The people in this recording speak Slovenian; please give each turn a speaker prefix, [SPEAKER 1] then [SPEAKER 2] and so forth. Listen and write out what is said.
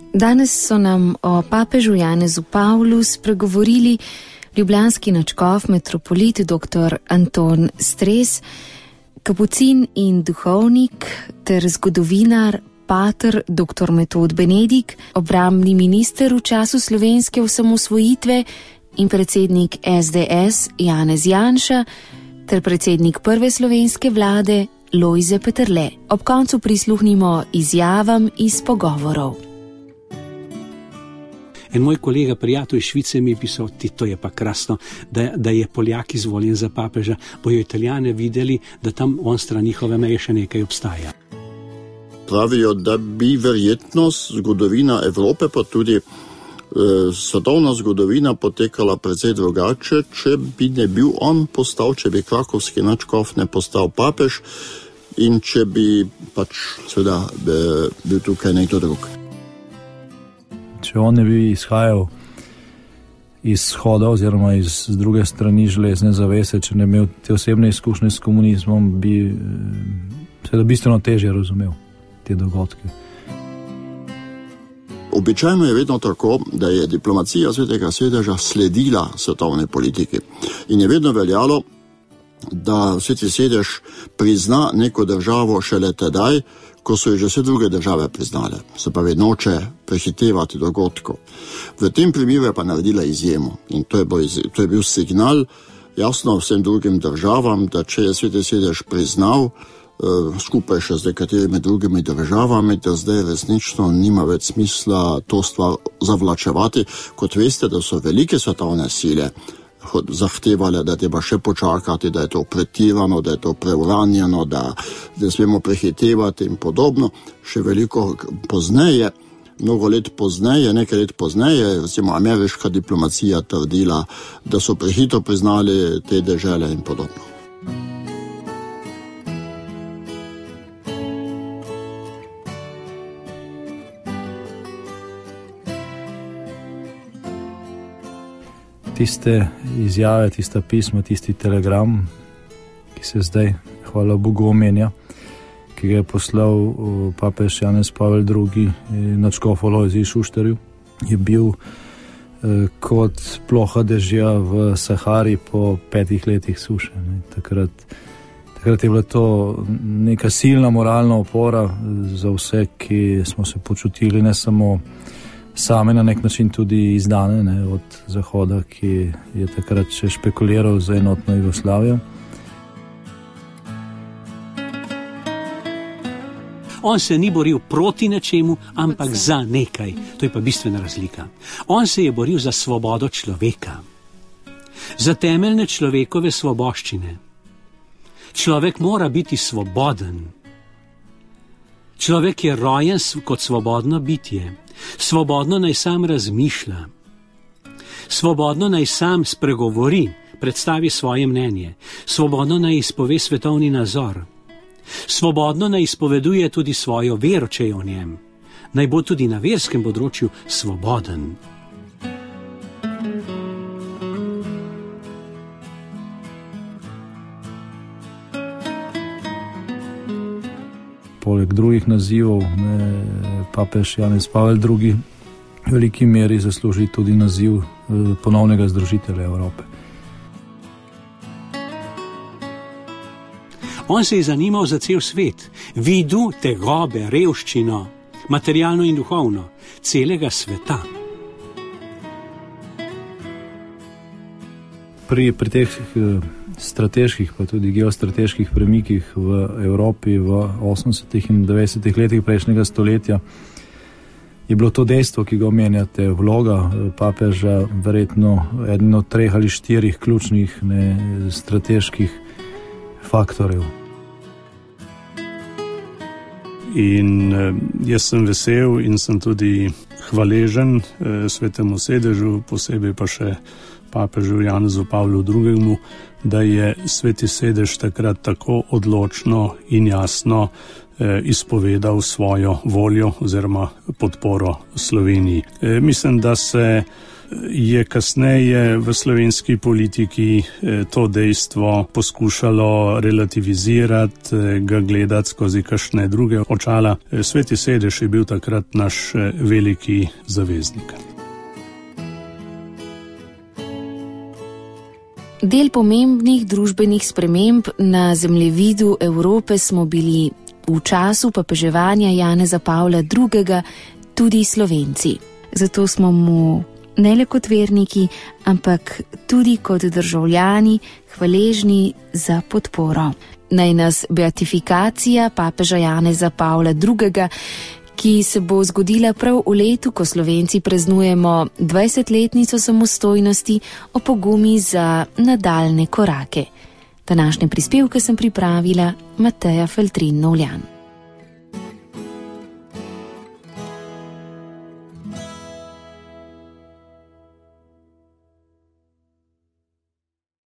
[SPEAKER 1] Danes so nam o papežu Janezu Pavlu spregovorili ljubljanski nadškof metropolit dr. Anton Stres, kapucin in duhovnik ter zgodovinar pater dr. Metod Benedik, obrambni minister v času slovenske osamosvojitve in predsednik SDS Janez Janša ter predsednik prve slovenske vlade Lojze Peterle. Ob koncu prisluhnimo izjavam iz pogovorov.
[SPEAKER 2] En moj kolega, prijatelj iz Švice, mi je pisal, to je pa krasno, da je Poljak izvoljen za papeža, bojo Italijane videli, da tam on stran njihove meje še nekaj obstaja.
[SPEAKER 3] Pravijo, da bi verjetno zgodovina Evrope, pa tudi svetovna zgodovina potekala precej drugače, če bi ne bil on postal, če bi krakovski nadškof ne postal papež in če bi pač seveda bil tukaj nekdo drug.
[SPEAKER 4] Če on ne bi izhajal iz shoda oziroma iz druge strani železne zavese, če ne imel te osebne izkušnje s komunizmom, bi seveda bistveno težje razumel te dogodke.
[SPEAKER 3] Običajno je vedno tako, da je diplomacija Svetega sedeža sledila svetovni politiki in je vedno veljalo, da Sveti sedež prizna neko državo šele tedaj, ko so jo že vse druge države priznale, se pravi noče prehitevati dogodkov. V tem primeru je pa naredila izjemo in to je bil signal jasno vsem drugim državam, da če je Sveti sedež priznal, skupaj še z nekaterimi drugimi državami, da zdaj resnično nima več smisla to stvar zavlačevati. Kot veste, da so velike svetovne sile zahtevale, da treba še počakati, da je to pretirano, da je to preuranjeno, da ne smemo prehitevati in podobno. Še veliko pozneje, nekaj let pozneje, recimo ameriška diplomacija trdila, da so prehitro priznali te dežele in podobno.
[SPEAKER 4] Tiste izjave, tista pisma, tisti telegram, ki se zdaj, hvala Bogu, omenja, ki ga je poslal papež Janez Pavel II. Nadškof Lojzi Šuštarju, je bil kot ploha dežja v Sahari po 5 letih suše. Takrat je bila to neka silna moralna opora za vse, ki smo se počutili ne samo same na nek način tudi izdane od Zahoda, ki je takrat še špekuliral za enotno Jugoslavijo.
[SPEAKER 2] On se ni boril proti nečemu, ampak za nekaj. To je pa bistvena razlika. On se je boril za svobodo človeka, za temeljne človekove svoboščine. Človek mora biti svoboden. Človek je rojen kot svobodno bitje. Svobodno naj sam razmišlja. Svobodno naj sam spregovori, predstavi svoje mnenje. Svobodno naj izpove svetovni nazor. Svobodno naj izpoveduje tudi svojo vero, če je o njem. Naj bo tudi na verskem področju svoboden.
[SPEAKER 4] Poleg drugih nazivov papež Janez Pavel II. V veliki meri zasluži tudi naziv ponovnega združitelja Evrope.
[SPEAKER 2] On se je zanimal za cel svet, videl tegobe, revščino, materialno in duhovno, celega sveta.
[SPEAKER 4] Pri teh strateških, pa tudi geostrateških premikih v Evropi v 80. in 90. letih prejšnjega stoletja je bilo to dejstvo, ki ga omenjate, vloga papeža verjetno eden od 3 ali 4 ključnih strateških faktorjev.
[SPEAKER 5] In jaz sem vesel in sem tudi hvaležen Svetemu sedežu, posebej pa še papežu Janezu Pavlu II., da je Sveti sedež takrat tako odločno in jasno izpovedal svojo voljo oziroma podporo Sloveniji. Mislim, da se je kasneje v slovenski politiki to dejstvo poskušalo relativizirati, ga gledati skozi kakšne druge očala. Sveti sedež je bil takrat naš veliki zaveznik.
[SPEAKER 1] Del pomembnih družbenih sprememb na zemljevidu Evrope smo bili v času papeževanja Janeza Pavla II. Tudi Slovenci. Zato smo mu ne le kot verniki, ampak tudi kot državljani hvaležni za podporo. Naj nas beatifikacija papeža Janeza Pavla II., ki se bo zgodila prav v letu, ko Slovenci praznujemo 20-letnico samostojnosti, opogumi za nadaljne korake. Današnje prispevke sem pripravila Mateja Feltrin Novljan.